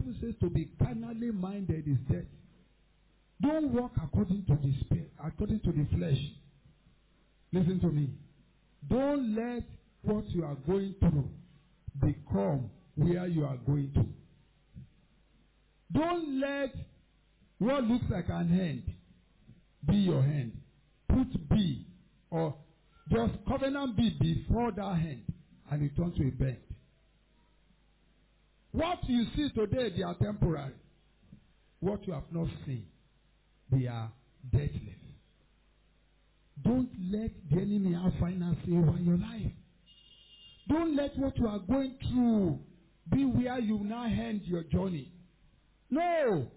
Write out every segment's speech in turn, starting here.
Bible says to be carnally minded is death. Don't walk according to the spirit, according to the flesh. Listen to me. Don't let what you are going through become where you are going to. Don't let what looks like an hand be your hand. Put B or just covenant B before that hand and it turns to a bend. What you see today, they are temporary. What you have not seen, they are deathless. Don't let the enemy have final say over your life. Don't let what you are going through be where you now end your journey. No.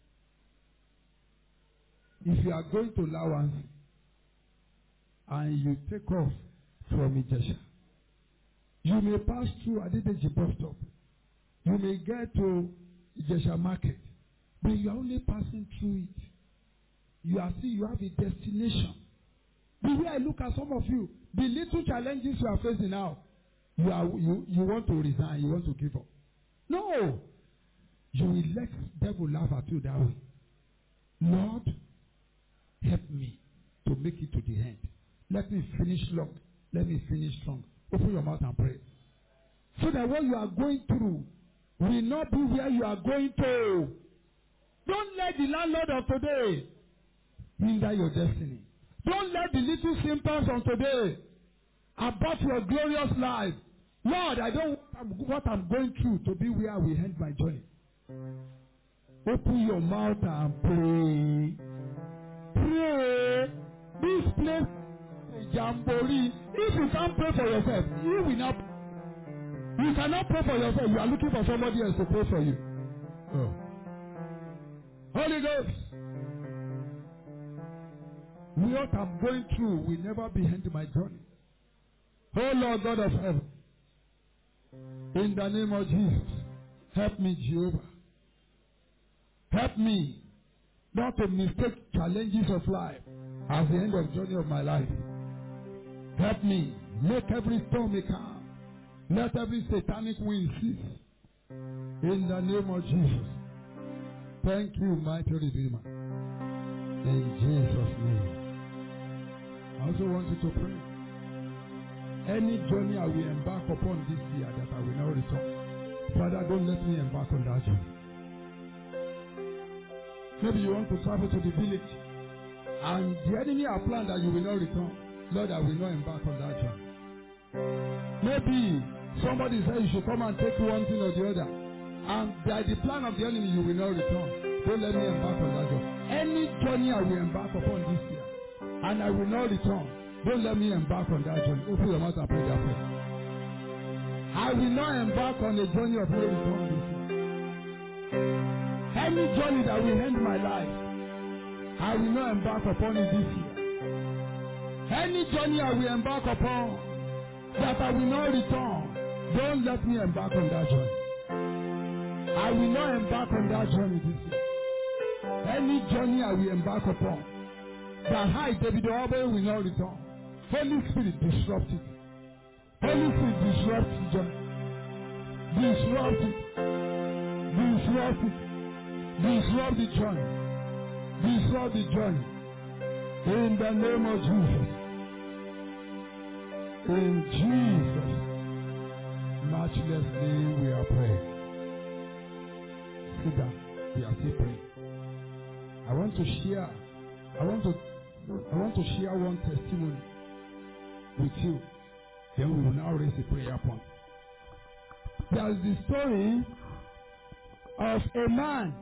If you are going to Lawrence and you take off from Ijesha, you may pass through Adedeji bus stop. You may get to Ijesha market, but you are only passing through it. You have a destination. The way I look at some of you, the little challenges you are facing now, you want to resign, you want to give up. No. You will let the devil laugh at you that way. Lord, help me to make it to the end. Let me finish long. Let me finish strong. Open your mouth and pray. So that what you are going through will not be where you are going to. Don't let the landlord of today hinder your destiny. Don't let the little symptoms of today about your glorious life. Lord, I don't want what I'm going through to be where I will end my journey. Open your mouth and pray. Pray. This place is jamboree. If you can't pray for yourself, you will not. You cannot pray for yourself. You are looking for somebody else to pray for you. Oh. Holy Ghost. What I'm going through will never be end my journey. Oh Lord God of heaven. In the name of Jesus. Help me, Jehovah. Help me not to mistake challenges of life as the end of the journey of my life. Help me make every storm a calm. Let every satanic wind cease. In the name of Jesus. Thank you, mighty Redeemer. In Jesus' name. I also want you to pray. Any journey I will embark upon this year that I will not return. Father, don't let me embark on that journey. Maybe you want to travel to the village and the enemy have planned that you will not return. Lord, I will not embark on that journey. Maybe somebody said you should come and take one thing or the other, and by the plan of the enemy you will not return. Don't let me embark on that journey. Any journey I will embark upon this year and I will not return, don't let me embark on that journey. Open your mouth and pray that prayer. I will not embark on a journey of no return this year. Any journey that will end my life, I will not embark upon it this year. Any journey I will embark upon that I will not return, don't let me embark on that journey. I will not embark on that journey this year. Any journey I will embark upon that I, David Obe, will not return. Holy Spirit, disrupt it. Holy Spirit, disrupt the journey. Disrupt it. Disrupt it. Disrupt the journey. Disrupt the journey. In the name of Jesus. In Jesus' matchless name we are praying. Sit down. We are still praying. I want to share one testimony with you. Then we will now raise a prayer point. There is the story of a man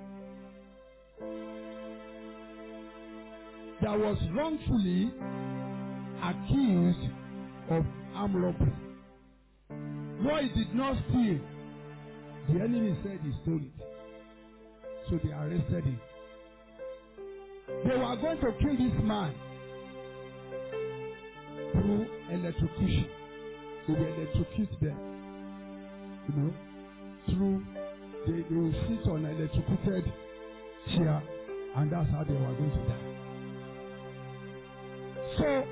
that was wrongfully accused of armed robbery. What he did not steal, the enemy said he stole it. So they arrested him. They were going to kill this man through electrocution. They will electrocute them. You know, through they will sit on an electrocuted chair, and that's how they were going to die. So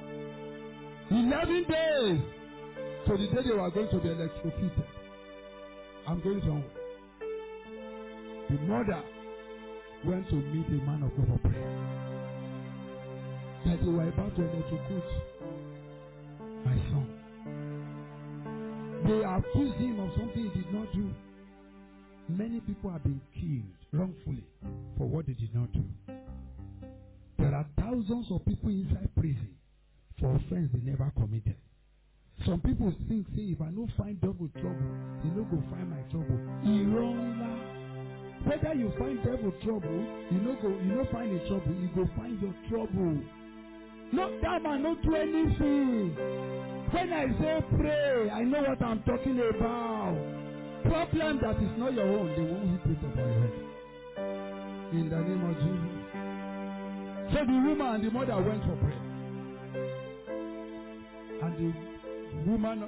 11 days to the day they were going to be electrocuted. I'm going somewhere. The mother went to meet a man of God for prayer. That they were about to electrocute my son. They accused him of something he did not do. Many people have been killed wrongfully for what they did not do. There are thousands of people inside prison for offense they never committed. Some people think, say, if I no find devil trouble, they no go find my trouble. Whether you find devil trouble, you no find a trouble, you go find your trouble. Not that man, not do anything. When I say pray, I know what I'm talking about. Problem that is not your own, they won't hit it upon your head. In the name of Jesus. So the woman and the mother went for prayer. And the woman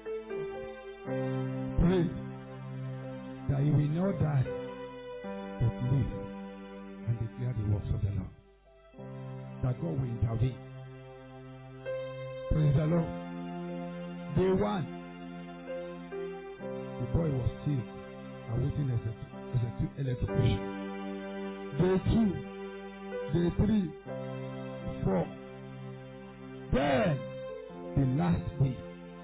prayed that he will not die, but live and declare the works of the Lord. That God will intervene. Praise the Lord. Day 1, the boy was still awaiting electrocution. Day 2, day 3, 4. Then, the last day,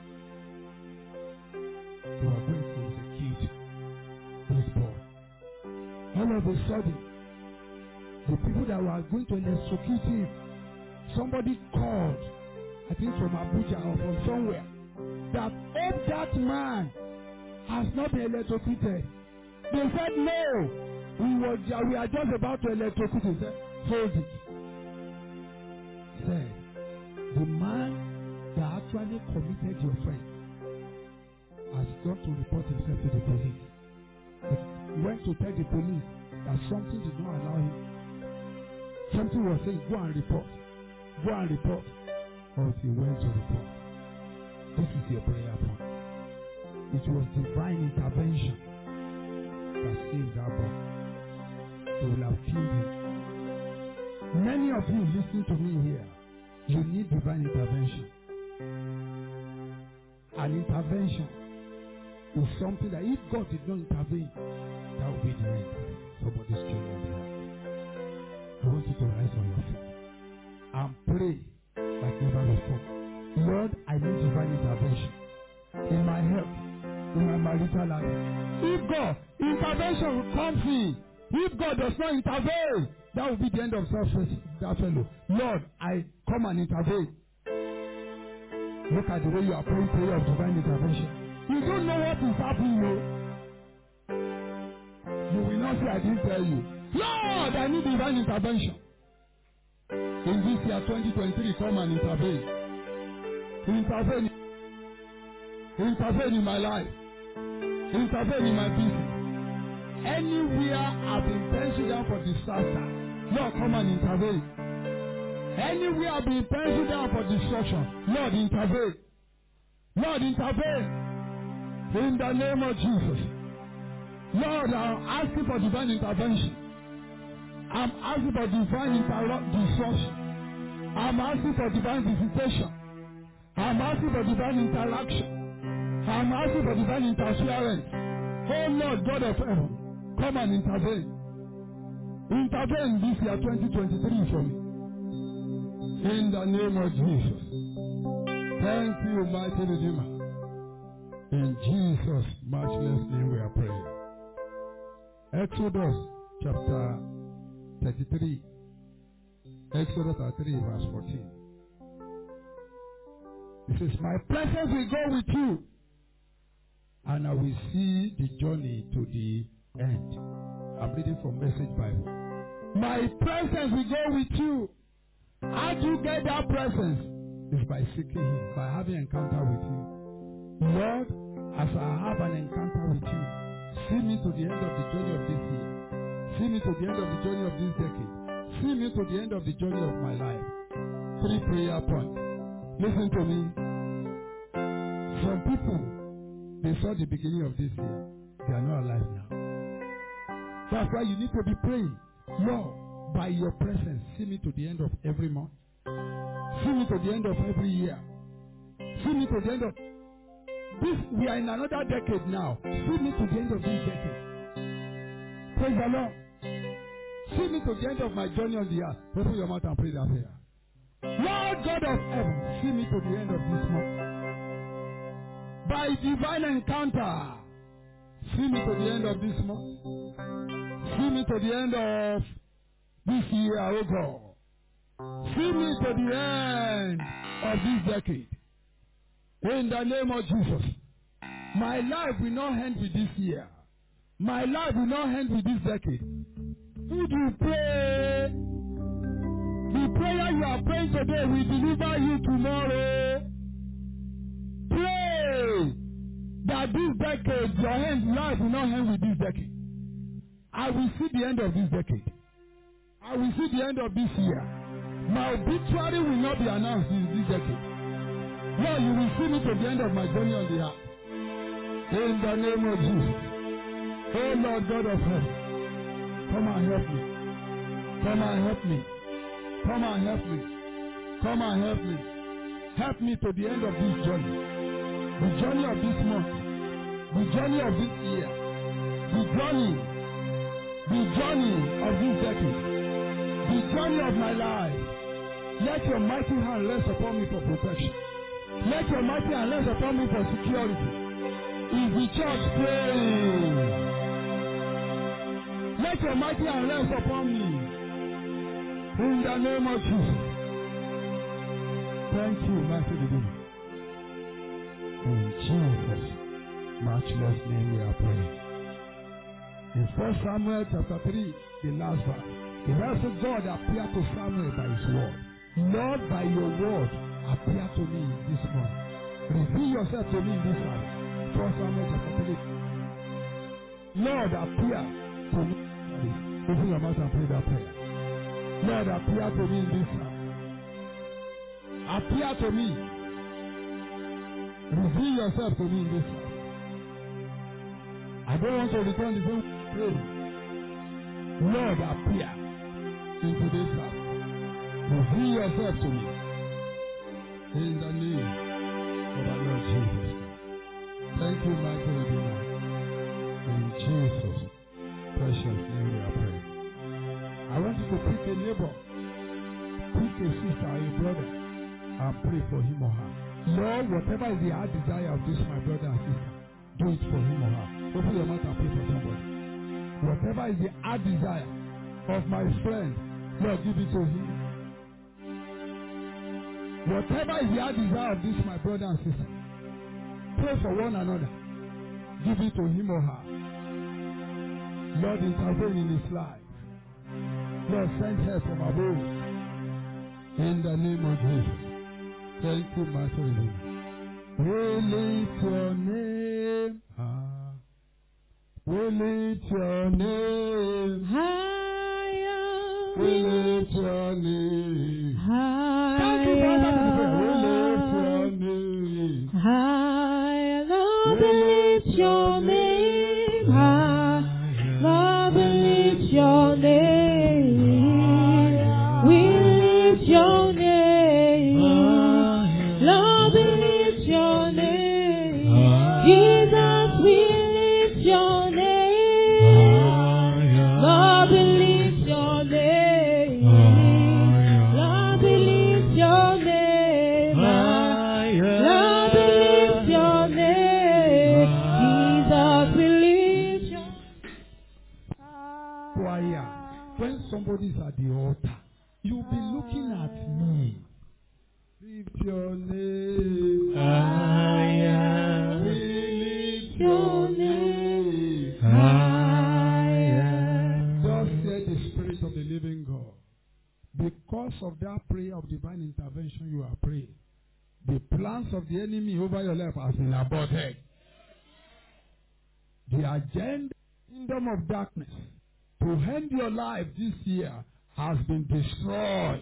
they were going to execute this boy. All of a sudden, the people that were going to electrocute him, somebody called, I think from Abuja or from somewhere, that if that man has not been electrocuted, they said no. We are just about to electrocute him. He said, hold it. Said, the man that actually committed your friend has got to report himself to the police. He went to tell the police that something did not allow him. Something was saying, go and report. Go and report. Or he went to report. This is your prayer point. It was divine intervention that saved that boy. They will have killed him. Many of you listening to me here, you need divine intervention. An intervention is something that if God did not intervene, that would be the end. Somebody's children will be happy. I want you to rise on your feet and pray like never before. Lord, I need divine intervention in my health, in my marital life. If God intervention comes in, if God does not intervene, that will be the end of that fellow. Lord, I come and intervene. Look at the way you are praying prayer of divine intervention. You don't know what is happening, no? You will not say I didn't tell you. Lord, I need divine intervention. In this year 2023, come and intervene. Intervene in my life. Intervene in my business. Anywhere I've been penciled down for disaster, Lord, come and intervene. Anywhere I've been penciled down for destruction, Lord, intervene. Lord, intervene. In the name of Jesus. Lord, I'm asking for divine intervention. I'm asking for divine destruction. I'm asking for divine visitation. I'm asking for divine interaction. I'm asking for divine interference. Oh Lord, God of heaven, come and intervene. Intervene this year 2023 for me. In the name of Jesus. Thank you, mighty Redeemer. In Jesus' matchless name we are praying. Exodus chapter 33. Exodus 33 verse 14. It says, my presence will go with you, and I will see the journey to the end. I'm reading from Message Bible. My presence will go with you. How do you get that presence? It's by seeking Him, by having an encounter with you. Lord, as I have an encounter with you, see me to the end of the journey of this year. See me to the end of the journey of this decade. See me to the end of the journey of my life. 3 prayer points. Listen to me. Some people, they saw the beginning of this year. They are not alive now. That's why you need to be praying. Lord, by your presence, see me to the end of every month. See me to the end of every year. See me to the end of this. We are in another decade now. See me to the end of this decade. Praise the Lord. See me to the end of my journey on the earth. Open your mouth and pray that prayer. Lord God of heaven, see me to the end of this month. By divine encounter, see me to the end of this month. See me to the end of this year, oh God. See me to the end of this decade. In the name of Jesus. My life will not end with this year. My life will not end with this decade. Would you pray? The prayer you are praying today will deliver you tomorrow. Pray that this decade, your life will not end with this decade. I will see the end of this decade. I will see the end of this year. My obituary will not be announced in this decade. Lord, you will see me to the end of my journey on the earth. In the name of Jesus. Oh Lord God of heaven, come and help me. Come and help me. Come and help me. Come and help me. Help me to the end of this journey. The journey of this month. The journey of this year. The journey of this decade. The journey of my life. Let your mighty hand rest upon me for protection. Let your mighty hand rest upon me for security. Is the church praying? Let your mighty hand rest upon me. In the name of Jesus. Thank you, mighty Redeemer. In Jesus' matchless name we are praying. In 1 Samuel chapter 3, the last verse. The verse of God appeared to Samuel by his word. Lord, by your word, appear to me this morning. Reveal yourself to me in this house. 1 Samuel chapter 3. Lord, appear to me. Open your mouth and pray that prayer. Lord, appear to me in this house. Appear to me. Reveal yourself to me in this house. I don't want to return the same prayer. Lord, appear into this house. Reveal yourself to me. In the name of our Lord Jesus. Thank you, mighty Redeemer. In Jesus' precious name we are praying. I want you to pick a neighbor, pick a sister, a brother, and pray for him or her. Lord, whatever is the heart desire of this, my brother and sister, do it for him or her. Open your mouth and pray for somebody. Whatever is the heart desire of my friend, Lord, give it to him. Whatever is the heart desire of this, my brother and sister, pray for one another. Give it to him or her. Lord, intervene in his life. Lord, send help from above. In the name of Jesus. Thank you, Master Redeemer. We lift your name high. We lift your name higher. We lift your name higher. Thank you, Father. We lift your name higher. Lord, we lift your name high. Lord, we lift your name. We lift your name. Lord, we lift your name. Jesus, we lift your name. Lord, we lift your name. Lord, we lift your name. Lord, we lift your name. Jesus, we lift your name. Choir, when somebody is at the altar, you'll be looking at me. Lift your name higher. Lift your name higher. Thus said the Spirit of the living God. Because of that prayer of divine intervention you are praying, the plans of the enemy over your life has been aborted. The agenda, kingdom of darkness, to end your life this year has been destroyed.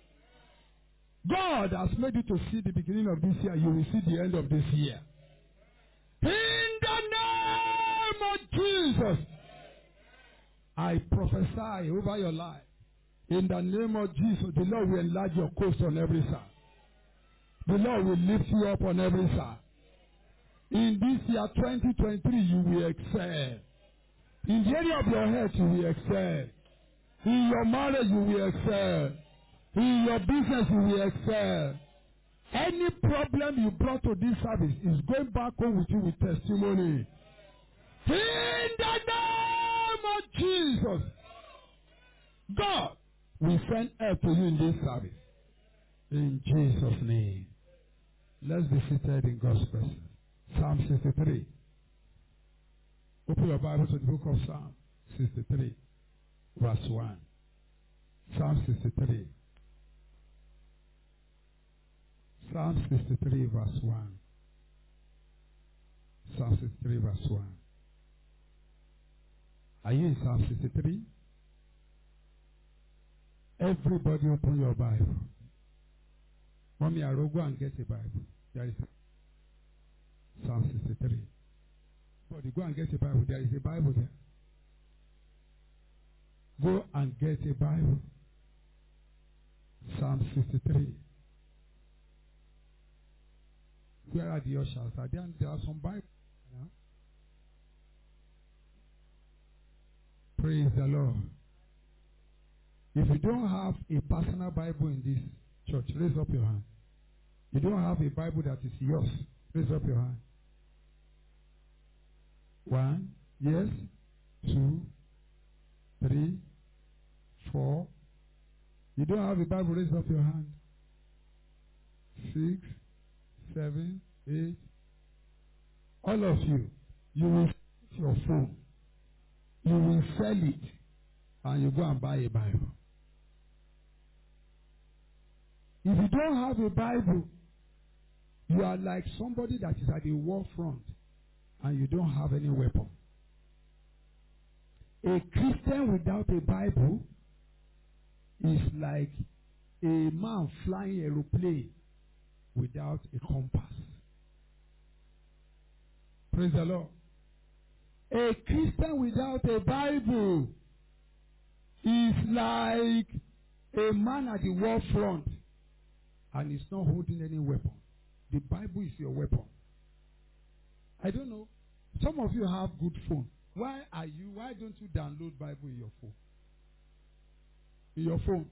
God has made you to see the beginning of this year. You will see the end of this year. In the name of Jesus, I prophesy over your life. In the name of Jesus, the Lord will enlarge your coast on every side. The Lord will lift you up on every side. In this year 2023, you will excel. In the area of your health, you will excel. In your marriage, you will excel. In your business, you will excel. Any problem you brought to this service is going back home with you with testimony. In the name of Jesus, God will send help to you in this service. In Jesus' name. Let's be seated in God's presence. Psalm 63. Open your Bible to the book of Psalm 63, verse 1. Psalm 63. Psalm 63, verse 1. Psalm 63, verse 1. Are you in Psalm 63? Everybody open your Bible. Mommy, I will go and get a Bible. There is Psalm 63. But you go and get a Bible. There is a Bible there. Go and get a Bible. Psalm 63. Where are the ushers? There are some Bibles. Yeah? Praise the Lord. If you don't have a personal Bible in this church, raise up your hand. You don't have a Bible that is yours, raise up your hand. 1, yes, 2, 3, 4. You don't have a Bible, raise up your hand. 6, 7, 8. All of you, you will take your phone, you will sell it, and you go and buy a Bible. If you don't have a Bible, you are like somebody that is at the war front and you don't have any weapon. A Christian without a Bible is like a man flying an aeroplane without a compass. Praise the Lord. A Christian without a Bible is like a man at the war front and is not holding any weapon. The Bible is your weapon. I don't know. Some of you have good phone. Why don't you download Bible in your phone? In your phone.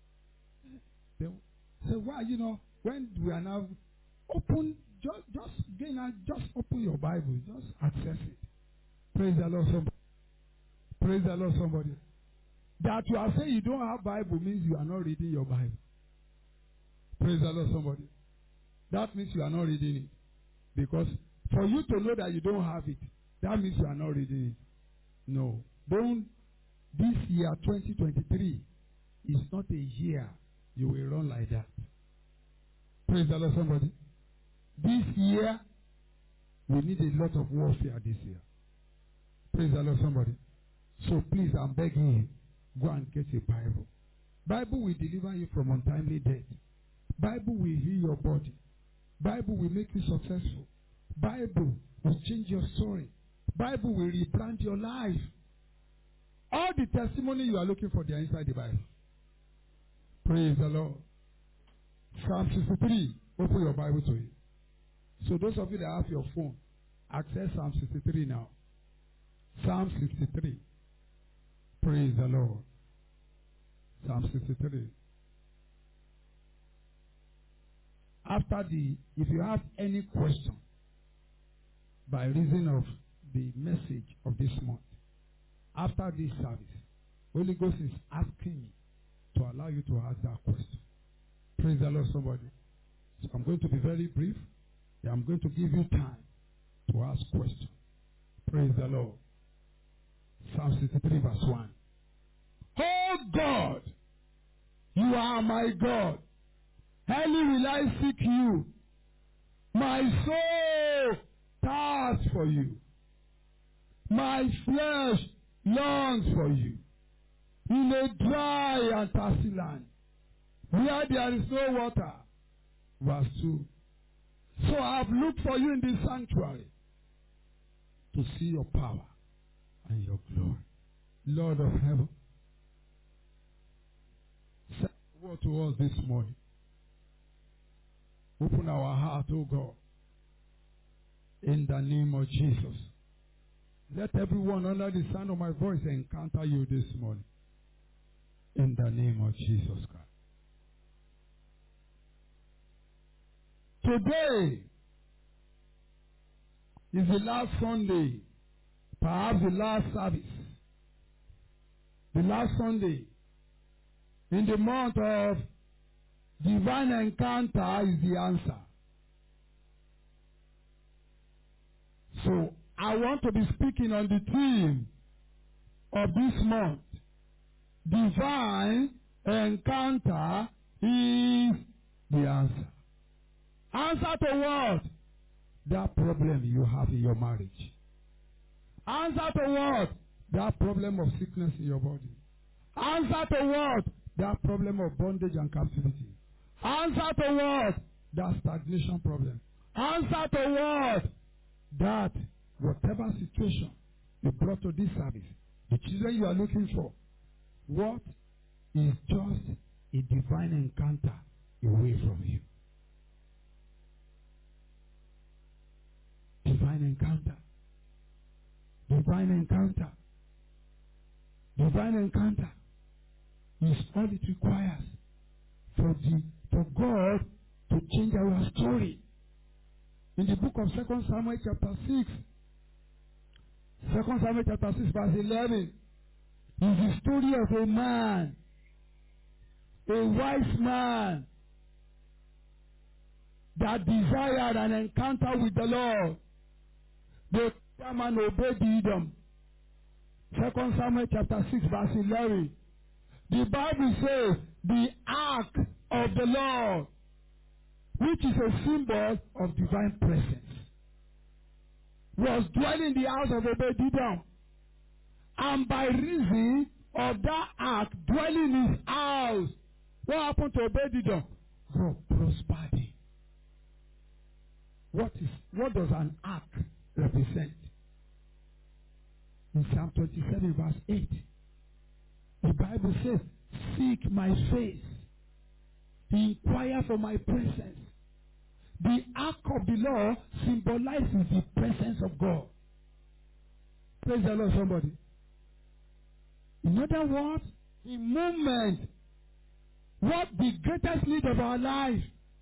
So why, when we are now open, just open your Bible. Just access it. Praise the Lord, somebody. Praise the Lord, somebody. That you are saying you don't have Bible means you are not reading your Bible. Praise the Lord, somebody. That means you are not reading it. Because for you to know that you don't have it, that means you are not reading it. No. This year, 2023, is not a year you will run like that. Praise the Lord, somebody. This year, we need a lot of warfare this year. Praise the Lord, somebody. So please, I'm begging you, go and get a Bible. Bible will deliver you from untimely death. Bible will heal your body. Bible will make you successful. Bible will change your story. Bible will rebrand your life. All the testimony you are looking for, they are inside the Bible. Praise the Lord. Psalm 63. Open your Bible to it. So those of you that have your phone, access Psalm 63 now. Psalm 63. Praise the Lord. Psalm 63. If you have any question by reason of the message of this month, after this service, Holy Ghost is asking me to allow you to ask that question. Praise the Lord, somebody. So I'm going to be very brief. I'm going to give you time to ask questions. Praise the Lord. Psalm 63 verse 1. Oh God, you are my God. Early will I seek you. My soul thirsts for you. My flesh longs for you. In a dry and thirsty land, where there is no water. Verse 2. So I have looked for you in this sanctuary to see your power and your glory. Lord of heaven, say a word to us this morning. Open our heart, O God, in the name of Jesus. Let everyone under the sound of my voice encounter you this morning. In the name of Jesus Christ. Today is the last Sunday, perhaps the last service. The last Sunday in the month of divine encounter is the answer. So I want to be speaking on the theme of this month. Divine encounter is the answer. Answer to what? That problem you have in your marriage. Answer to what? That problem of sickness in your body. Answer to what? That problem of bondage and captivity. Answer to what? That stagnation problem. Answer to what? That whatever situation you brought to this service, the children you are looking for, what is just a divine encounter away from you? Divine encounter. Divine encounter. Divine encounter is all it requires for God to change our story. In the book of 2 Samuel chapter 6, 2 Samuel chapter 6 verse 11, is the story of a man, a wise man, that desired an encounter with the Lord. The man obeyed Edom. 2 Samuel chapter 6 verse 11. The Bible says the ark of the Lord, which is a symbol of divine presence, was dwelling in the house of Obed-Edom. And by reason of that ark dwelling in his house, what happened to Obed-Edom? God prospered him. What does an ark represent? In Psalm 27 verse 8, the Bible says, seek my face, inquire for my presence. The ark of the Lord symbolizes the presence of God. Praise the Lord, somebody. In other words, in movement, what the greatest need of our life,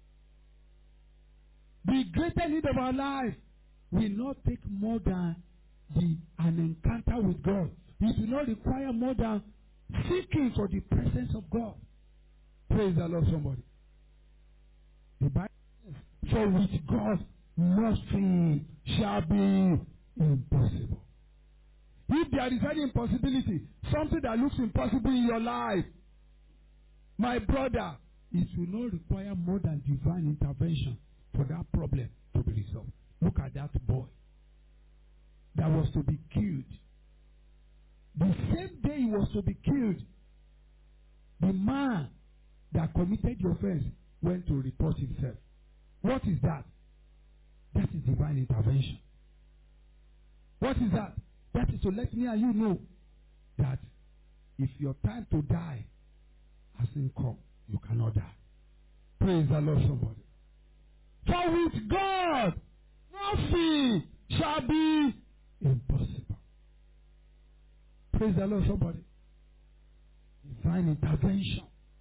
the greatest need of our life will not take more than an encounter with God. It will not require more than seeking for the presence of God. Praise the Lord, somebody. The Bible says, for with God nothing shall be impossible. If there is any impossibility, something that looks impossible in your life, my brother, it will not require more than divine intervention for that problem to be resolved. Look at that boy that was to be killed. The same day he was to be killed, the man that committed the offense went to report himself. What is that? That is divine intervention. What is that? That is to let me and you know that if your time to die hasn't come, you cannot die. Praise the Lord, somebody. For with God, nothing shall be impossible. Praise the Lord, somebody. Divine intervention.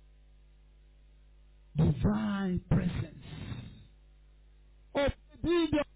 Divine presence. Obed-Edom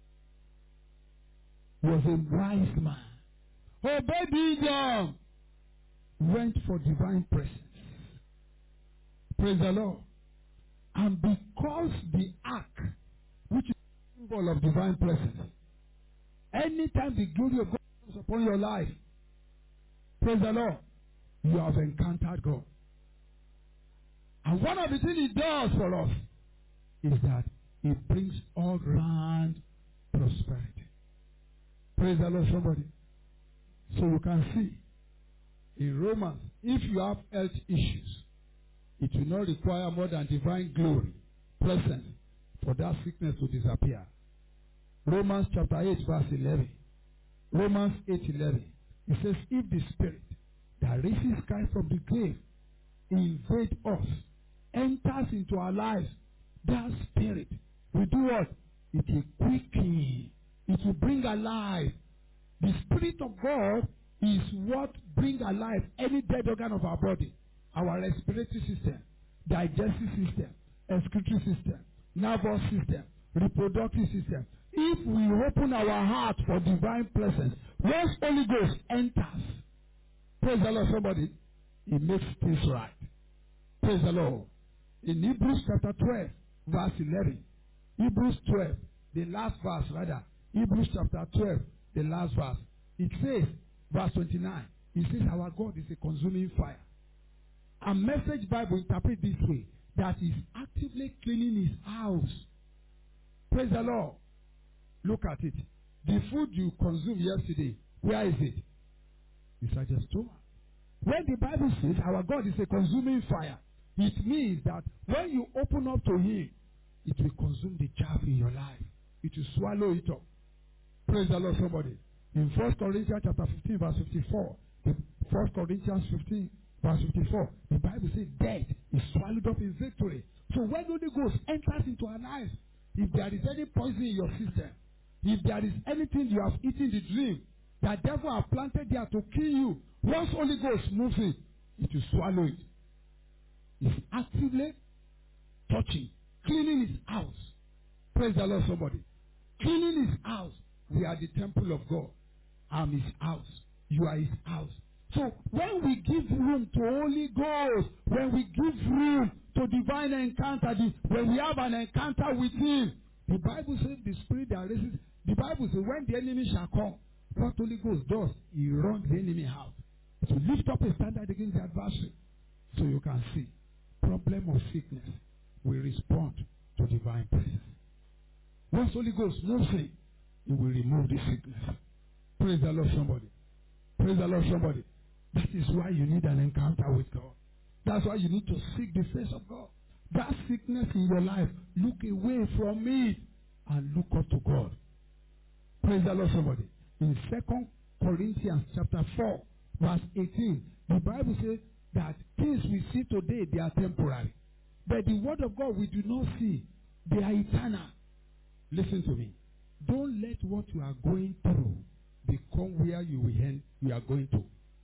was a wise man. Obed-Edom went for divine presence. Praise the Lord. And because the ark, which is a symbol of divine presence, anytime the glory of God comes upon your life, praise the Lord, you have encountered God. And one of the things He does for us is that He brings all round prosperity. Praise the Lord, somebody. So you can see in Romans, if you have health issues, it will not require more than divine glory, presence, for that sickness to disappear. Romans chapter 8 verse 11. Romans 8:11. It says, if the Spirit that raises Christ from the grave invade us, enters into our lives, that Spirit will do what? It will quicken. It will bring alive The Spirit of God is what brings alive any dead organ of our body. Our respiratory system, digestive system, excretory system, nervous system, reproductive system. If we open our heart for divine presence, once Holy Ghost enters, praise the Lord, somebody, it makes things right. Praise the Lord. In Hebrews chapter 12, verse 11, Hebrews 12, the last verse rather, Hebrews chapter 12, the last verse, it says, verse 29, it says our God is a consuming fire. A Message Bible interprets this way, that he's actively cleaning his house. Praise the Lord. Look at it. The food you consumed yesterday, where is it? Inside your stomach. When the Bible says our God is a consuming fire, it means that when you open up to him, it will consume the chaff in your life. It will swallow it up. Praise the Lord, somebody. In 1 Corinthians chapter 15, verse 54, 1 Corinthians 15, verse 54, the Bible says death is swallowed up in victory. So when the Holy Ghost enters into our lives, if there is any poison in your system, if there is anything you have eaten in the dream, that devil have planted there to kill you, once Holy Ghost moves in, it will swallow it. He's actively touching, cleaning his house. Praise the Lord, somebody. Cleaning his house. We are the temple of God. I'm his house. You are his house. So when we give room to Holy Ghost, when we give room to divine encounter, when we have an encounter with him, the Bible says the spirit that raises, the Bible says when the enemy shall come, what Holy Ghost does, he runs the enemy out. To lift up a standard against the adversary. So you can see, problem of sickness will respond to divine presence. Once Holy Ghost moves in, he will remove the sickness. Praise the Lord, somebody. Praise the Lord, somebody. That is why you need an encounter with God. That's why you need to seek the face of God. That sickness in your life, look away from it and look up to God. Praise the Lord, somebody. In 2 Corinthians chapter 4, verse 18, the Bible says that things we see today, they are temporary. But the word of God we do not see, they are eternal. Listen to me. Don't let what you are going through become where you are going to.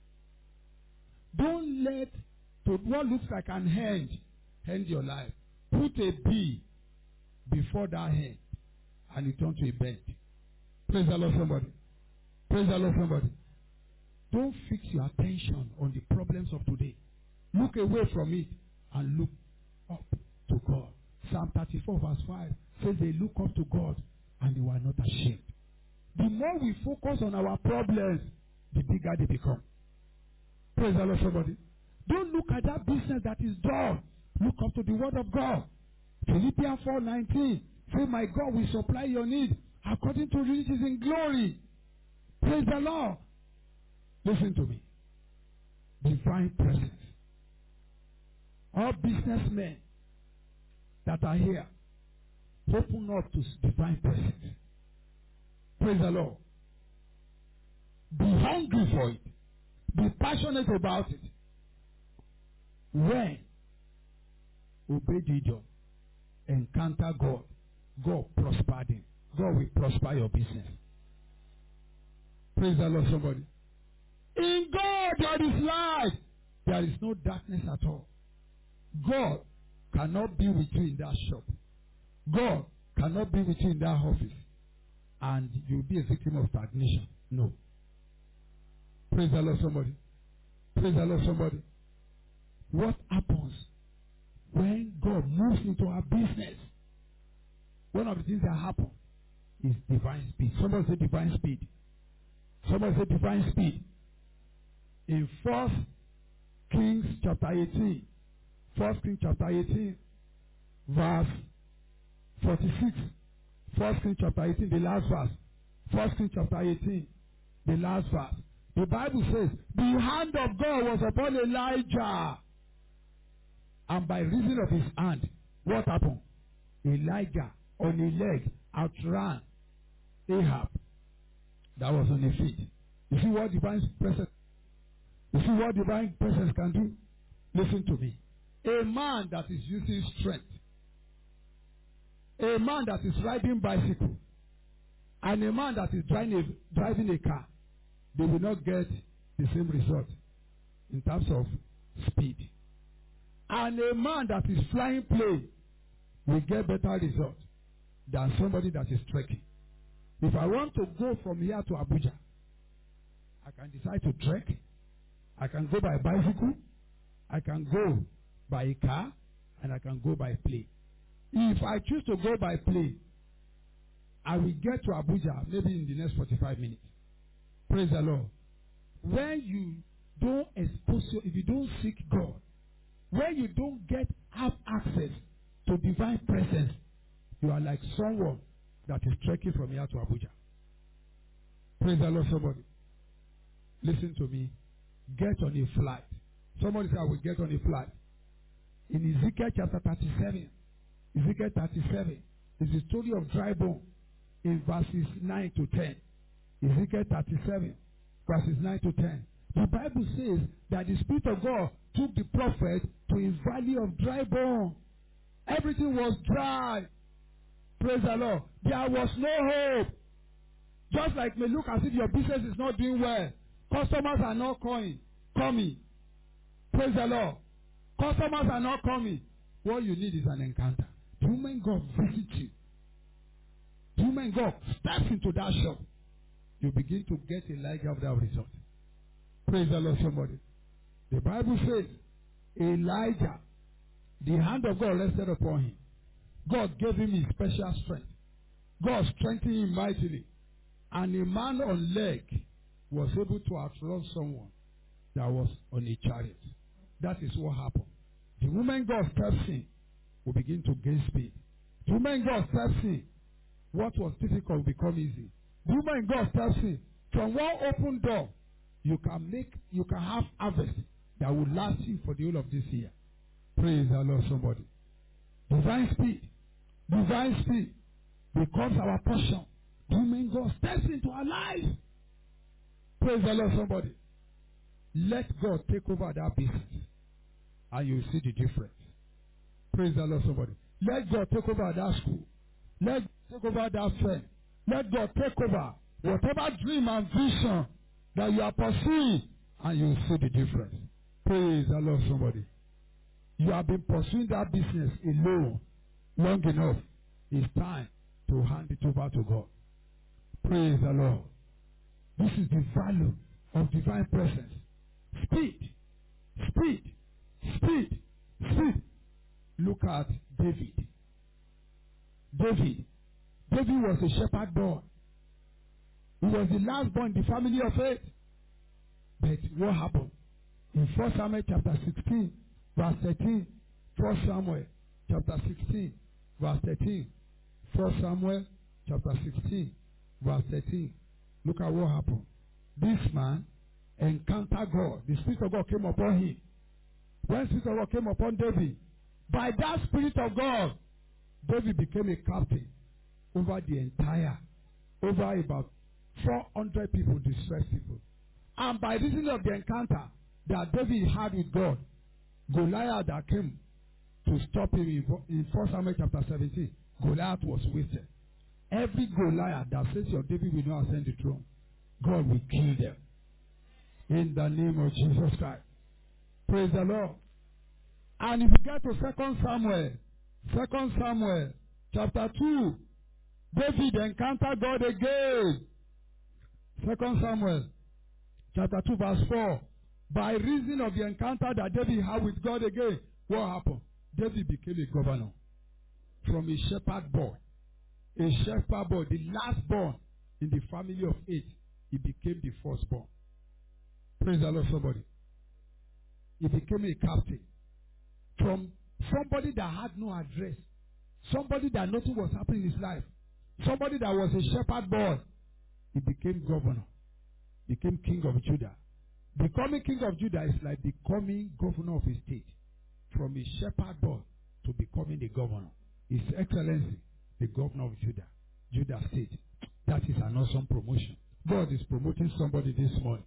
Don't let what looks like an end your life. Put a B before that hand and it turns to a bend. Praise the Lord, somebody. Praise the Lord, somebody. Don't fix your attention on the problems of today. Look away from it and look up to God. Psalm 34 verse 5 says they look up to God and they were not ashamed. The more we focus on our problems, the bigger they become. Praise the Lord, somebody. Don't look at that business that is done. Look up to the word of God. Philippians 4:19 say, my God will supply your need according to riches in glory. Praise the Lord. Listen to me. Divine presence. All businessmen that are here, open up to divine presence. Praise the Lord. Be hungry for it. Be passionate about it. When Obed-Edom encounter God, God prospered him. God will prosper your business. Praise the Lord, somebody. In God there is light. There is no darkness at all. God cannot be with you in that shop. God cannot be with you in that office. And you'll be a victim of stagnation. No. Praise the Lord, somebody. Praise the Lord, somebody. What happens when God moves into our business? One of the things that happen is divine speed. Somebody say divine speed. Somebody say divine speed. In 1 Kings chapter 18, 1 Kings chapter 18, verse 46. 1 Kings chapter 18, the last verse. 1 Kings chapter 18, the last verse. The Bible says, the hand of God was upon Elijah. And by reason of his hand, what happened? Elijah, on a leg, outran Ahab. That was on his feet. You see what divine presence can do? Listen to me. A man that is using strength, a man that is riding bicycle, and a man that is driving a car, they will not get the same result in terms of speed. And a man that is flying plane will get better result than somebody that is trekking. If I want to go from here to Abuja, I can decide to trek. I can go by bicycle. I can go by a car. And I can go by plane. If I choose to go by plane, I will get to Abuja maybe in the next 45 minutes. Praise the Lord. When you don't if you don't seek God, when you don't have access to divine presence, you are like someone that is trekking from here to Abuja. Praise the Lord, somebody. Listen to me. Get on a flight. Somebody say, I will get on a flight. In Ezekiel chapter 37, Ezekiel 37 is the story of dry bone in verses 9 to 10. Ezekiel 37, verses 9 to 10. The Bible says that the Spirit of God took the prophet to a valley of dry bone. Everything was dry. Praise the Lord. There was no hope. Just like may look as if your business is not doing well. Customers are not coming. Praise the Lord. Customers are not coming. What you need is an encounter. The moment God visits you, the moment God steps into that shop, you begin to get a like of that result. Praise the Lord, somebody. The Bible says, Elijah, the hand of God rested upon him. God gave him his special strength. God strengthened him mightily. And a man on leg was able to outrun someone that was on a chariot. That is what happened. The moment God steps in, we begin to gain speed. The moment God steps in, what was difficult will become easy. The moment God steps in, from one open door, you can have harvest that will last you for the whole of this year. Praise the Lord, somebody. Divine speed becomes our portion. The moment God steps into our life. Praise the Lord, somebody. Let God take over that business, and you will see the difference. Praise the Lord, somebody. Let God take over that school. Let God take over that friend. Let God take over whatever dream and vision that you are pursuing, and you will see the difference. Praise the Lord, somebody. You have been pursuing that business alone long enough. It's time to hand it over to God. Praise the Lord. This is the value of divine presence. Speed. Look at David. David was a shepherd boy. He was the last born in the family of faith. But what happened? In 1 Samuel chapter 16, verse 13. 1 Samuel chapter 16, verse 13. 1 Samuel chapter 16, verse 13. Look at what happened. This man encountered God. The Spirit of God came upon him. When the Spirit of God came upon David, by that Spirit of God, David became a captain over about 400 people, distressed people. And by reason of the encounter that David had with God, Goliath that came to stop him in 1 Samuel chapter 17, Goliath was wasted. Every Goliath that says your David will not ascend the throne, God will kill them. In the name of Jesus Christ. Praise the Lord. And if you get to 2 Samuel chapter 2, David encountered God again. 2 Samuel chapter 2 verse 4. By reason of the encounter that David had with God again, what happened? David became a governor. From a shepherd boy. The last born in the family of 8, he became the firstborn. Praise the Lord, somebody. He became a captain. From somebody that had no address, somebody that nothing was happening in his life, somebody that was a shepherd boy, he became governor, became king of Judah. Becoming king of Judah is like becoming governor of a state. From a shepherd boy to becoming the governor. His Excellency, the governor of Judah state. That is an awesome promotion. God is promoting somebody this morning.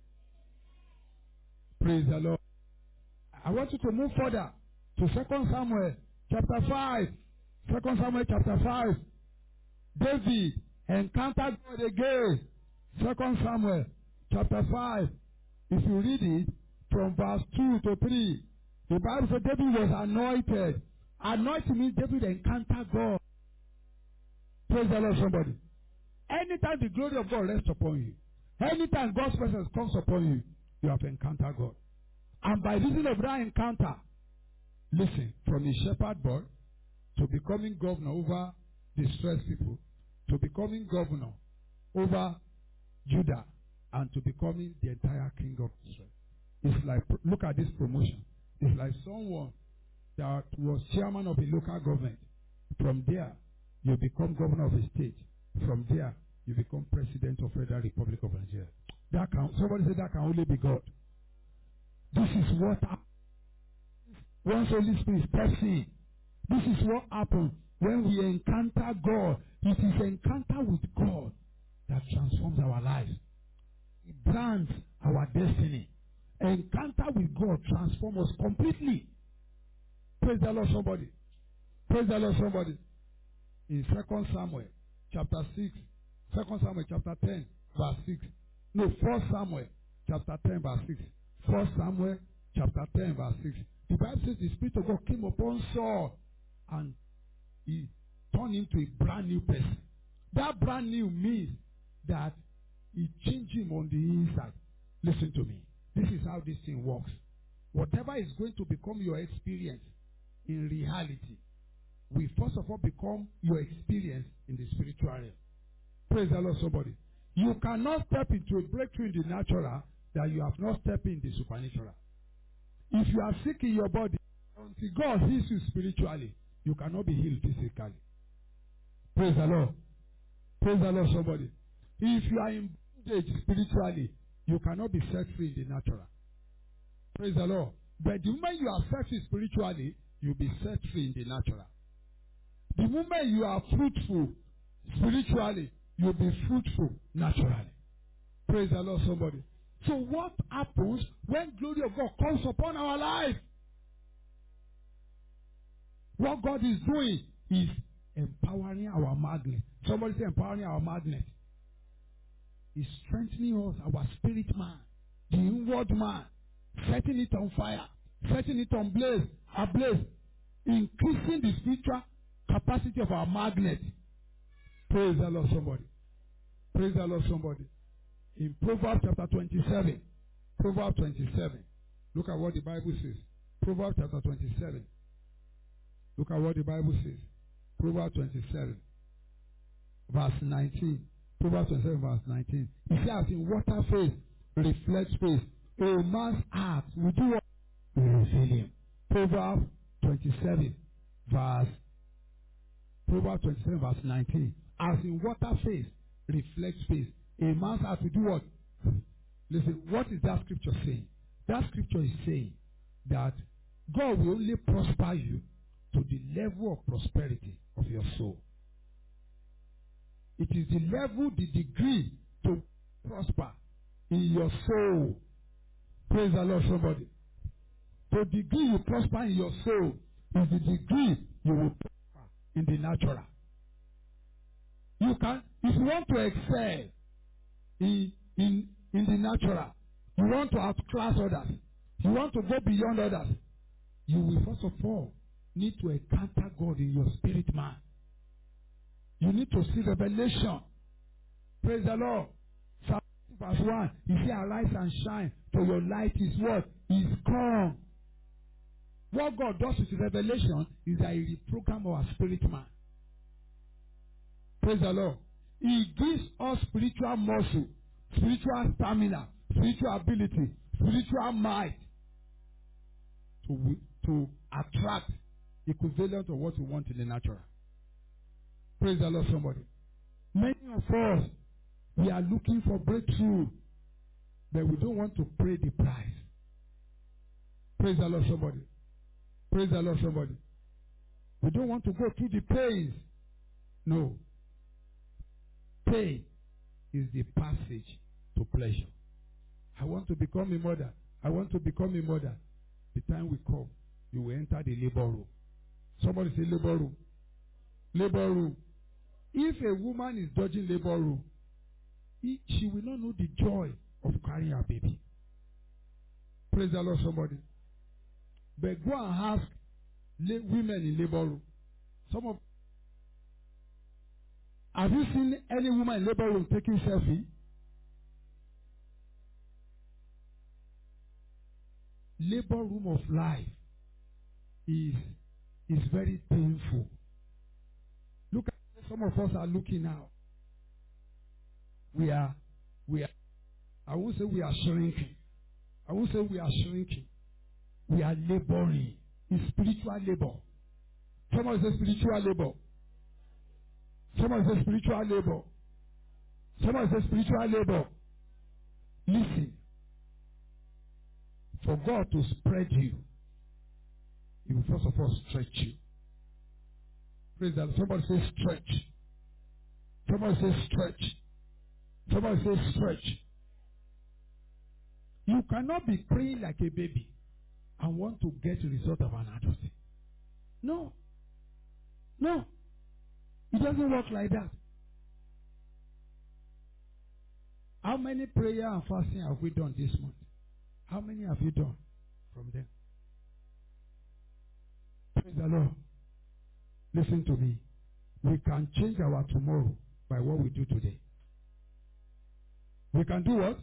Praise the Lord. I want you to move further to 2 Samuel chapter 5. 2 Samuel chapter 5. David encountered God again. 2 Samuel chapter 5, if you read it from verse 2 to 3, the Bible says David was anointed. Anointing means David encountered God. Praise the Lord, somebody. Anytime the glory of God rests upon you, anytime God's presence comes upon you, you have encountered God. And by reason of that encounter, listen, from a shepherd boy to becoming governor over distressed people, to becoming governor over Judah, and to becoming the entire king of Israel. It's like, look at this promotion. It's like someone that was chairman of a local government. From there, you become governor of a state. From there, you become president of Federal Republic of Nigeria. Somebody said that can only be God. This is what happens once Holy Spirit steps in. This is what happens when we encounter God. It is encounter with God that transforms our lives. It brands our destiny. Encounter with God transforms us completely. Praise the Lord, somebody. Praise the Lord, somebody. In 2 Samuel chapter 6, 2 Samuel chapter 10, verse 6. No, 1 Samuel chapter 10, verse 6. 1 Samuel chapter 10, verse 6. The Bible says the Spirit of God came upon Saul and he turned him to a brand new person. That brand new means that he changed him on the inside. Listen to me. This is how this thing works. Whatever is going to become your experience in reality will first of all become your experience in the spiritual realm. Praise the Lord, somebody. You cannot step into a breakthrough in the natural that you have not stepped in the supernatural. If you are sick in your body, until God heals you spiritually, you cannot be healed physically. Praise the Lord. Praise the Lord, somebody. If you are in bondage spiritually, you cannot be set free in the natural. Praise the Lord. But the moment you are set free spiritually, you'll be set free in the natural. The moment you are fruitful spiritually, you'll be fruitful naturally. Praise the Lord, somebody. So what happens when glory of God comes upon our life? What God is doing is empowering our magnet. Somebody say empowering our magnet. He's strengthening us, our spirit man, the inward man, setting it on fire, setting it on ablaze, increasing the spiritual capacity of our magnet. Praise the Lord, somebody. Praise the Lord, somebody. In Proverbs chapter 27, Proverbs 27, look at what the Bible says. Proverbs chapter 27. Look at what the Bible says. Proverbs 27, verse 19. Proverbs 27, verse 19. He says, in water face reflects face. A man's heart will do what? Will reveal him. Proverbs 27, verse 19. As in water face reflects face. A man's heart will do what? Listen, what is that scripture saying? That scripture is saying that God will only prosper you to the level of prosperity of your soul. It is the level, the degree to prosper in your soul. Praise the Lord, somebody. The degree you prosper in your soul is the degree you will prosper in the natural. You can, if you want to excel in the natural, you want to outclass others, you want to go beyond others, you will first of all need to encounter God in your spirit man. You need to see revelation. Praise the Lord. Psalm verse 1, he says, arise and shine, for your light is what? Is come. What God does with revelation is that he reprograms our spirit man. Praise the Lord. He gives us spiritual muscle, spiritual stamina, spiritual ability, spiritual might to attract equivalent of what we want in the natural. Praise the Lord, somebody. Many of us, we are looking for breakthrough, but we don't want to pay the price. Praise the Lord, somebody. Praise the Lord, somebody. We don't want to go through the pains. No. Pain is the passage to pleasure. I want to become a mother. I want to become a mother. The time will come, you will enter the labor room. Somebody say labor room. Labor room. If a woman is dodging labor room, she will not know the joy of carrying a baby. Praise the Lord, somebody. But go and ask women in labor room. Have you seen any woman in labor room taking selfie? Labor room of life is very painful. Look at some of us are looking now. We are, I won't say we are shrinking. I won't say we are shrinking. We are laboring. It's spiritual labor. Someone say spiritual labor. Someone say spiritual labor. Someone say spiritual labor. Listen. For God to spread you, He will first of all stretch you. Praise the Lord. Somebody say stretch. Somebody say stretch. Somebody say stretch. You cannot be praying like a baby and want to get the result of an adult. No. No. It doesn't work like that. How many prayer and fasting have we done this month? How many have you done from them? Praise the Lord. Listen to me. We can change our tomorrow by what we do today. We can do what?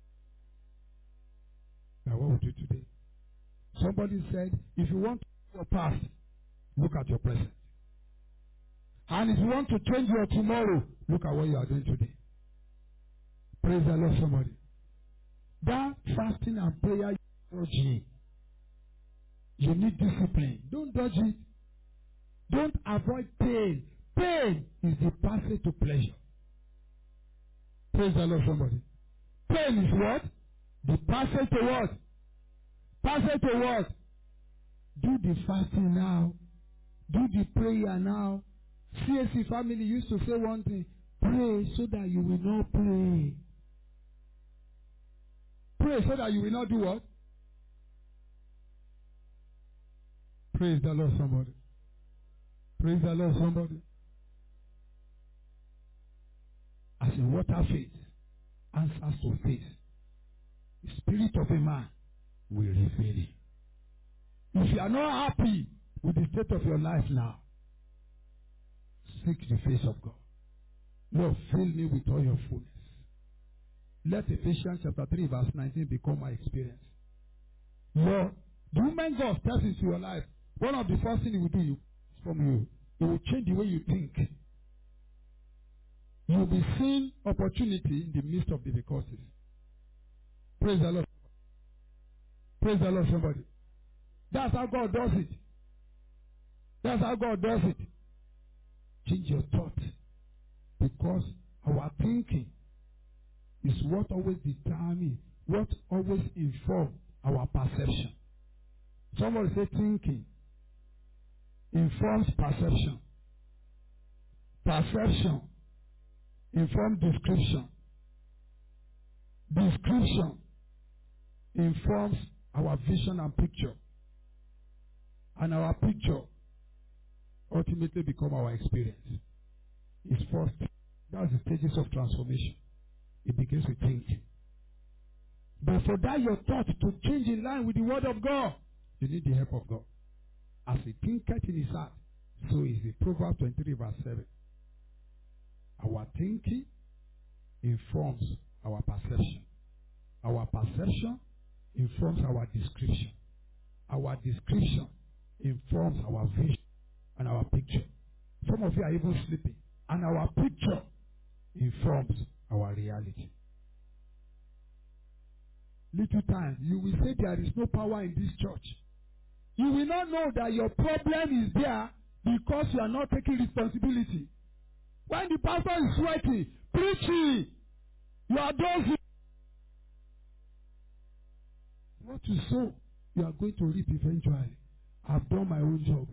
By what we do today. Somebody said, if you want to change your past, look at your present. And if you want to change your tomorrow, look at what you are doing today. Praise the Lord, somebody. That fasting and prayer, you need discipline. Don't dodge it. Don't avoid pain. Pain is the passage to pleasure. Praise the Lord, somebody. Pain is what? The passage to what? Passage to what? Do the fasting now. Do the prayer now. CSC family used to say one thing. Pray so that you will not pray. Pray so that you will not do what? Praise the Lord, somebody. Praise the Lord, somebody. As a water faith answers to faith, the spirit of a man will reveal it. If you are not happy with the state of your life now, seek the face of God. Lord, fill me with all your fullness. Let Ephesians chapter 3 verse 19 become my experience. Lord, the moment God steps into your life, one of the first things He will do from you, He will change the way you think. You will be seeing opportunity in the midst of difficulties. Praise the Lord. Praise the Lord, somebody. That's how God does it. That's how God does it. Change your thought. Because our thinking is what always determines, what always informs our perception. Somebody say thinking informs perception. Perception informs description. Description informs our vision and picture. And our picture ultimately becomes our experience. It's first. That's the stages of transformation. It begins with thinking. But for that, your thought to change in line with the word of God, you need the help of God. As he thinketh in his heart, so is it. Proverbs 23 verse 7. Our thinking informs our perception. Our perception informs our description. Our description informs our vision and our picture. Some of you are even sleeping. And our picture informs our reality. Little time, you will say there is no power in this church. You will not know that your problem is there because you are not taking responsibility. When the pastor is sweating, preaching, you are dozing. What you sow, you are going to reap eventually. I've done my own job.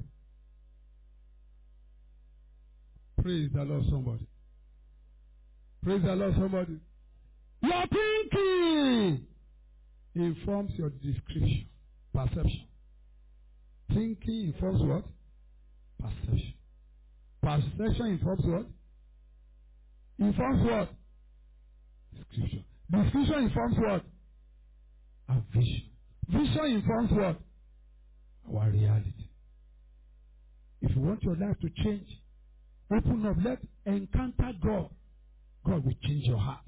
Praise the Lord, somebody. Praise the Lord, somebody. Your thinking informs your description, perception. Thinking informs what? Perception. Perception informs what? Informs what? Description. Vision informs what? A vision. Vision informs what? Our reality. If you want your life to change, open up, let encounter God. God will change your heart.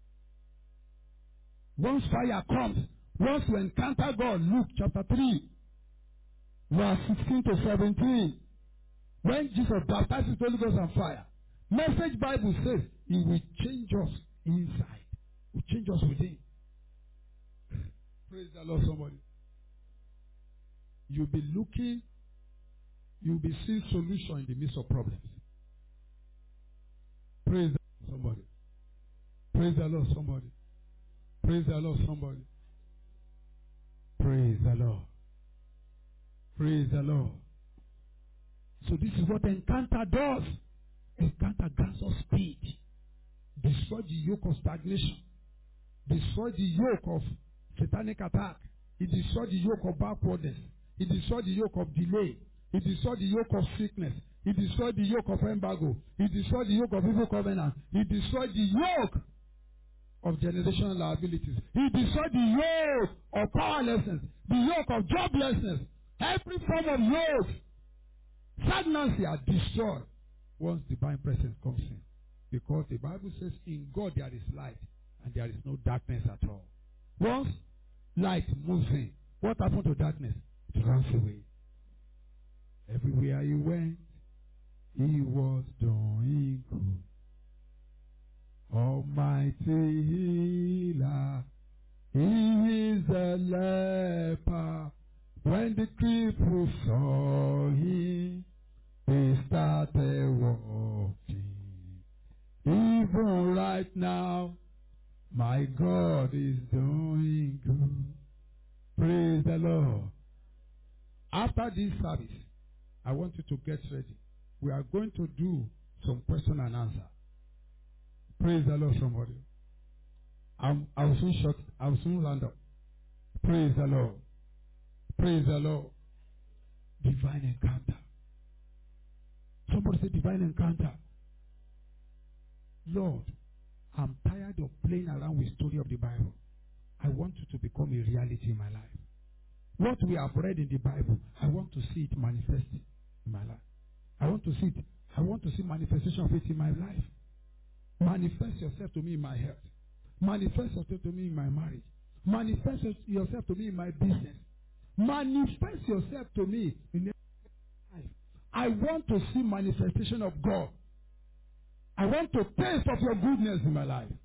Once fire comes, once you encounter God, Luke chapter 3, verse 16 to 17, when Jesus baptized with Holy Ghost and fire, Message Bible says He will change us inside. He will change us within. Praise the Lord, somebody. You'll be looking, you'll be seeing solution in the midst of problems. Praise the Lord, somebody. Praise the Lord, somebody. Praise the Lord, somebody. Praise the Lord. Praise the Lord. So this is what encounter does. Encounter grants us speed. Destroy the yoke of stagnation. Destroy the yoke of satanic attack. It destroy the yoke of backwardness. It destroy the yoke of delay. It destroy the yoke of sickness. It destroy the yoke of embargo. It destroy the yoke of evil covenant. It destroy the yoke of generational liabilities. It destroy the yoke of powerlessness. The yoke of joblessness. Every form of yoke, stagnancy are destroyed once divine presence comes in. Because the Bible says in God there is light and there is no darkness at all. Once light moves in, what happened to darkness? It runs away. Everywhere he went, he was doing good. Almighty healer, he is a leper. When the cripple saw him, they started walking. Even right now, my God is doing good. Praise the Lord. After this service, I want you to get ready. We are going to do some question and answer. Praise the Lord, somebody. I'll soon round up. Praise the Lord. Praise the Lord. Divine encounter. Somebody say divine encounter. Lord, I'm tired of playing around with the story of the Bible. I want you to become a reality in my life. What we have read in the Bible, I want to see it manifest in my life. I want to see it. I want to see manifestation of it in my life. Manifest yourself to me in my health. Manifest yourself to me in my marriage. Manifest yourself to me in my business. Manifest yourself to me in my life. I want to see manifestation of God. I want to taste of your goodness in my life.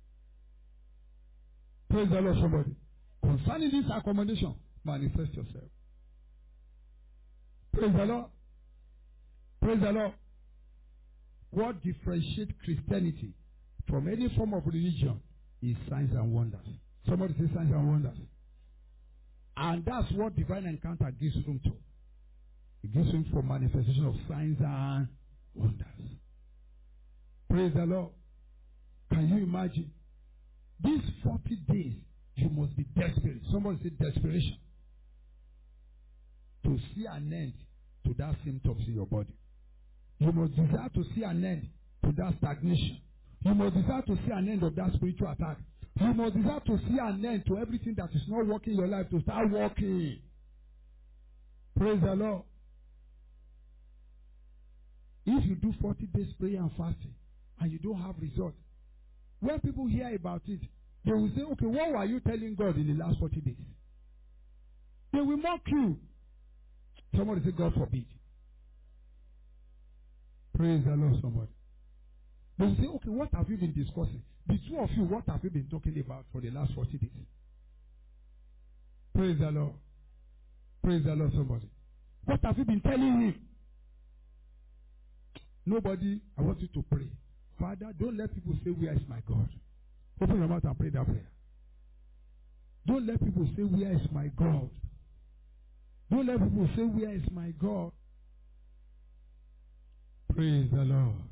Praise the Lord, somebody. Concerning this accommodation, manifest yourself. Praise the Lord. Praise the Lord. What differentiates Christianity from any form of religion is signs and wonders. Somebody say signs and wonders. And that's what divine encounter gives room to. It gives room for manifestation of signs and wonders. Praise the Lord. Can you imagine? These 40 days, you must be desperate. Somebody say desperation. To see an end to that symptoms in your body. You must desire to see an end to that stagnation. You must desire to see an end of that spiritual attack. You must desire to see an end to everything that is not working in your life to start working. Praise the Lord. If you do 40 days prayer and fasting and you don't have results, when people hear about it, they will say, okay, what were you telling God in the last 40 days? They will mock you. Somebody say, God forbid. Praise the Lord, somebody. They will say, okay, what have you been discussing? The two of you, what have you been talking about for the last 40 days? Praise the Lord. Praise the Lord, somebody. What have you been telling him? Nobody, I want you to pray. Father, don't let people say, where is my God? Open your mouth and pray that prayer. Don't let people say, where is my God? Don't let people say, where is my God? Praise the Lord.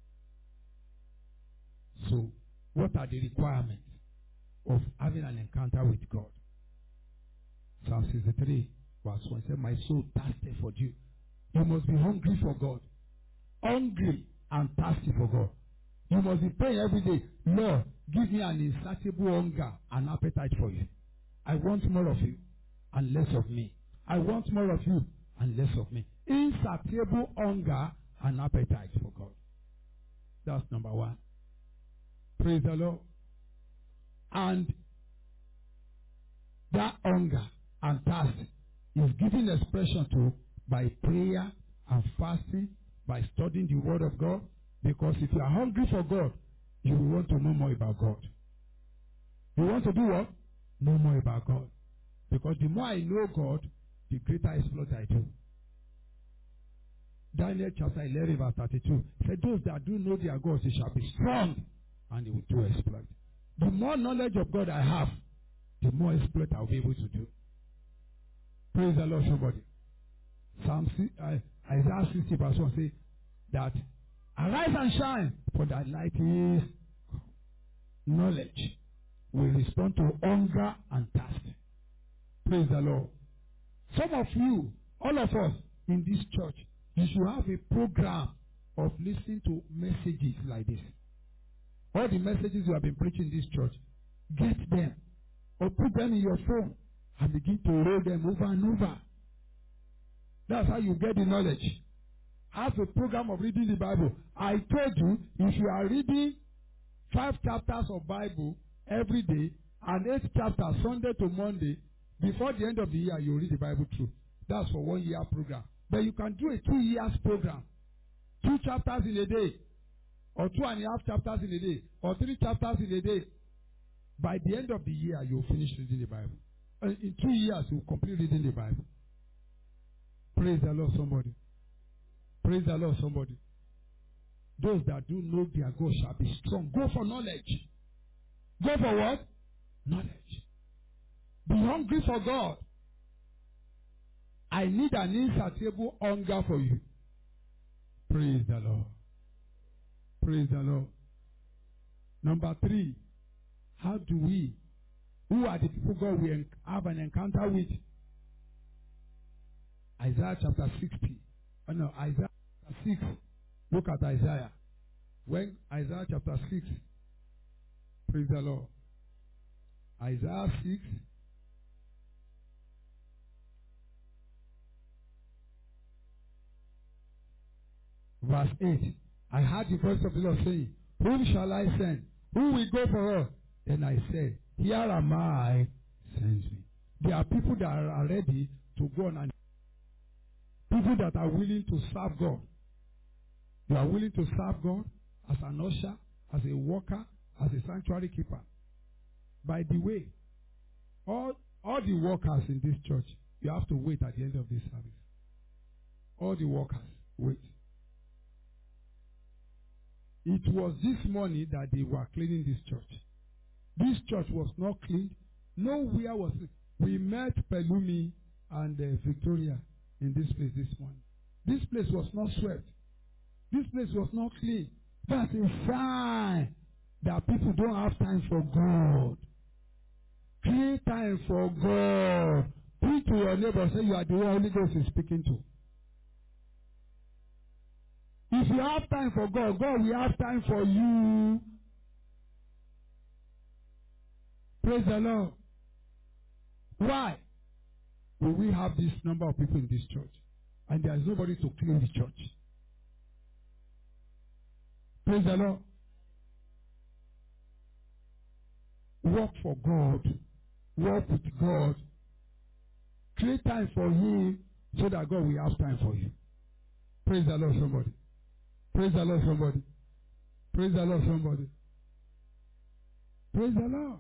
So, what are the requirements of having an encounter with God? Psalm 63, verse 1 says, my soul thirsted for you. You must be hungry for God. Hungry and thirsty for God. You must be praying every day, Lord, give me an insatiable hunger and appetite for you. I want more of you and less of me. I want more of you and less of me. Insatiable hunger and appetite for God. That's number one. Praise the Lord. And that hunger and thirst is given expression to by prayer and fasting, by studying the Word of God. Because if you are hungry for God, you will want to know more about God. You want to do what? Know more about God. Because the more I know God, the greater exploit I do. Daniel chapter 11 verse 32 said, those that do know their God, they shall be strong and they will do exploit. The more knowledge of God I have, the more exploit I will be able to do. Praise the Lord, somebody. Isaiah 60 verse 1 says that arise and shine, for thy light is knowledge. Will respond to hunger and thirst. Praise the Lord. Some of you, all of us in this church, you should have a program of listening to messages like this. All the messages you have been preaching in this church, get them or put them in your phone and begin to roll them over and over. That's how you get the knowledge. Have a program of reading the Bible. I told you, if you are reading 5 chapters of Bible every day and 8 chapters Sunday to Monday, before the end of the year, you read the Bible through. That's for 1 year program. But you can do a 2 years program. 2 chapters in a day. Or 2.5 chapters in a day. Or 3 chapters in a day. By the end of the year, you'll finish reading the Bible. In 2 years, you'll complete reading the Bible. Praise the Lord, somebody. Praise the Lord, somebody. Those that do know their God shall be strong. Go for knowledge. Go for what? Knowledge. Be hungry for God. I need an insatiable hunger for you. Praise the Lord. Praise the Lord. Number 3, how do we, who are the people God we have an encounter with? Isaiah chapter 60. Isaiah chapter 6. Look at Isaiah. When Isaiah chapter 6, praise the Lord. Isaiah 6. Verse 8. I heard the voice of the Lord saying, whom shall I send? Who will go for us? Then I said, here am I, send me. There are people that are ready to go on, and people that are willing to serve God. You are willing to serve God as an usher, as a worker, as a sanctuary keeper. By the way, all the workers in this church, you have to wait at the end of this service. All the workers, wait. It was this morning that they were cleaning this church. This church was not cleaned. Nowhere was it. We met Pelumi and Victoria in this place this morning. This place was not swept. This place was not clean. That's a sign that people don't have time for God. Create time for God. Preach to your neighbor, say you are the one Holy Ghost is speaking to. If you have time for God, God will have time for you. Praise the Lord. Why will we have this number of people in this church and there is nobody to clean the church? Praise the Lord. Work for God. Work with God. Create time for Him so that God will have time for you. Praise the Lord, somebody. Praise the Lord, somebody. Praise the Lord, somebody. Praise the Lord.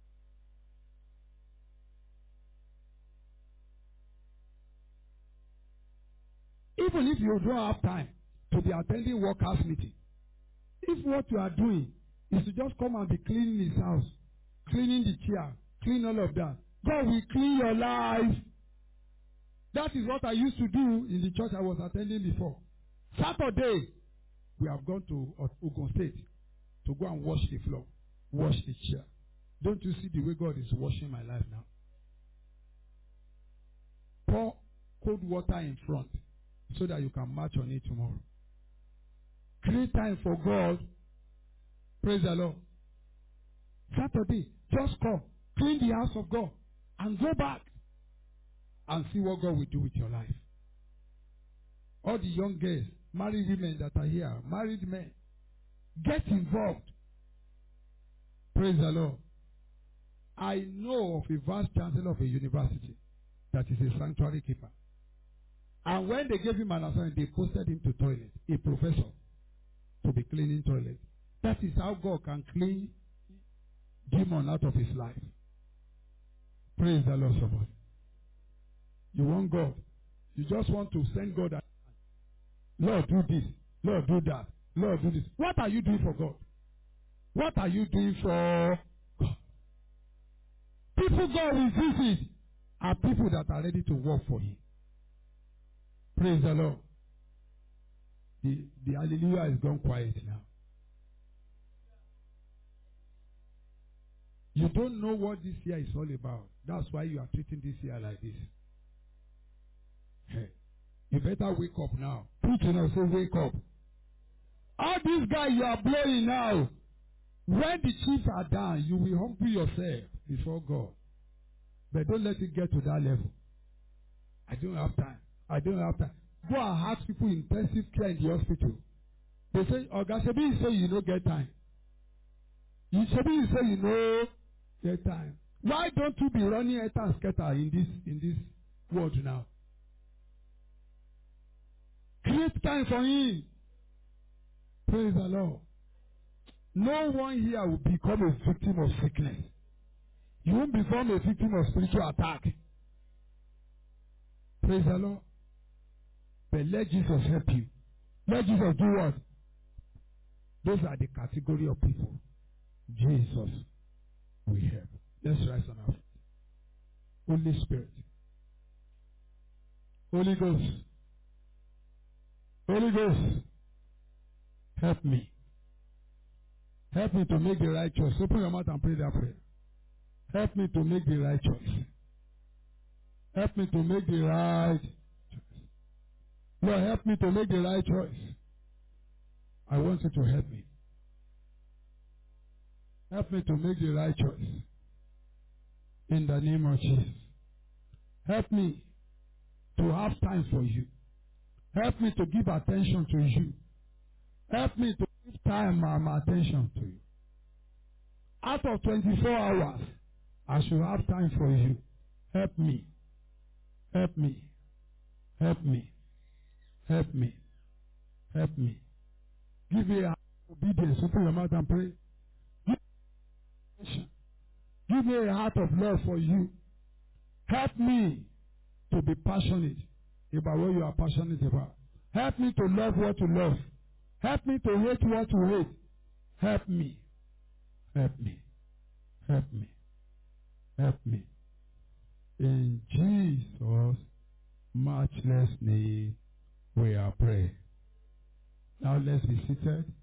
Even if you don't have time to be attending workers' meeting, if what you are doing is to just come and be cleaning his house, cleaning the chair, clean all of that, God will clean your life. That is what I used to do in the church I was attending before. Saturday, we have gone to Ogun State to go and wash the floor, wash the chair. Don't you see the way God is washing my life now? Pour cold water in front so that you can march on it tomorrow. Create time for God. Praise the Lord. Saturday, just come, clean the house of God, and go back and see what God will do with your life. All the young girls, married women that are here, married men, get involved. Praise the Lord. I know of a vice chancellor of a university that is a sanctuary keeper. And when they gave him an assignment, they posted him to toilet, a professor, to be cleaning toilet. That is how God can clean demon out of his life. Praise the Lord, somebody. You want God. You just want to send God a Lord, do this. Lord, do that. Lord, do this. What are you doing for God? What are you doing for God? People God will visit are people that are ready to work for Him. Praise the Lord. The hallelujah has gone quiet now. You don't know what this year is all about. That's why you are treating this year like this. Hey, you better wake up now. Preaching now, say wake up. All these guys you are blowing now, when the chiefs are down, you will humble yourself before God. But don't let it get to that level. I don't have time. I don't have time. Go and ask people in intensive care in the hospital. They say, Oga, Shebi, you say you don't get time. Shebi, you say you no get time. Why don't you be running et and scatter in this world now? Create time for Him. Praise the Lord. No one here will become a victim of sickness. You won't become a victim of spiritual attack. Praise the Lord. But let Jesus help you. Let Jesus do what? Those are the category of people Jesus will help. Let's rise on our feet. Holy Spirit. Holy Ghost. Holy Ghost. Help me. Help me to make the right choice. Open your mouth and pray that prayer. Help me to make the right choice. Help me to make the right choice. Lord, help me to make the right choice. I want you to help me. Help me to make the right choice. In the name of Jesus. Help me to have time for you. Help me to give attention to you. Help me to give time and attention to you. Out of 24 hours, I should have time for you. Help me. Help me. Help me. Help me. Help me. Give me obedience. Open your mouth and pray. Give me a heart of love for you. Help me to be passionate about what you are passionate about. Help me to love what you love. Help me to hate what you hate. Help me. Help me. Help me. Help me. In Jesus' matchless name, we are praying. Now let's be seated.